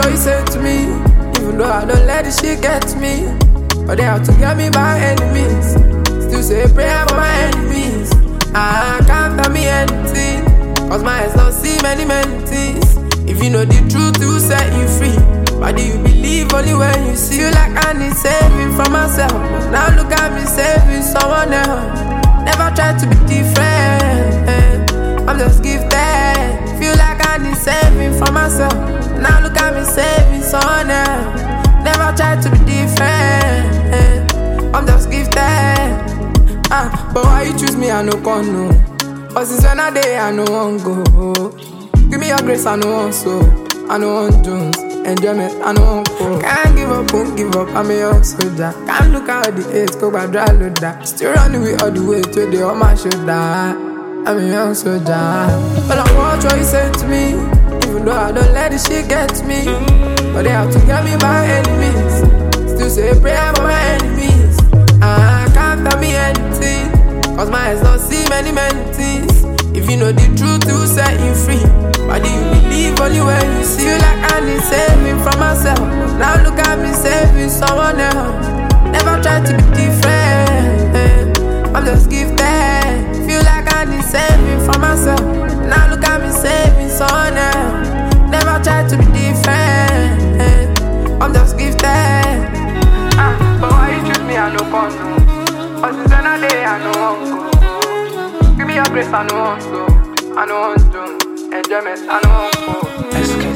what you say to me, even though I don't let this shit get to me. But they have to get me by enemies. Still say a prayer for my enemies. I can't tell me anything, cause my eyes don't see many things. If you know the truth, it will set you free. Why do you believe only when you see? You like I need saving from myself, but now look at me saving someone else. Never try to be different, I'm just gifted. Feel like I need saving from myself, now look at me saving someone else. Never try to be different, I'm just gifted. But why you choose me, I no con no. But since when I day, I no want go. Give me your grace, I no want so. I no want Jones, enjoyment, I no want go. Can't give up, won't give up, I'm a young soldier. Can't look out the age, go by dry loader. Still running with all the way to the on my shoulder. I'm a young soldier. But I watch what you say to me, even though I don't let this shit get to me. But they have to get me by enemies. Still say a prayer for my enemies. I can't tell me anything, cause my eyes don't see many things. If you know the truth, it will set you free. Why do you believe only when you see? You like I need saving from myself, now look at me saving someone else. Never try to be different, I'm just gifted. Feel like I need saving from myself, now look at me saving someone else. Never try to be different, I'm just gifted. But why you choose me, I no con no. But since another day, I no want go. Give me your grace, I no want so. I no want to enjoyment, I no want go.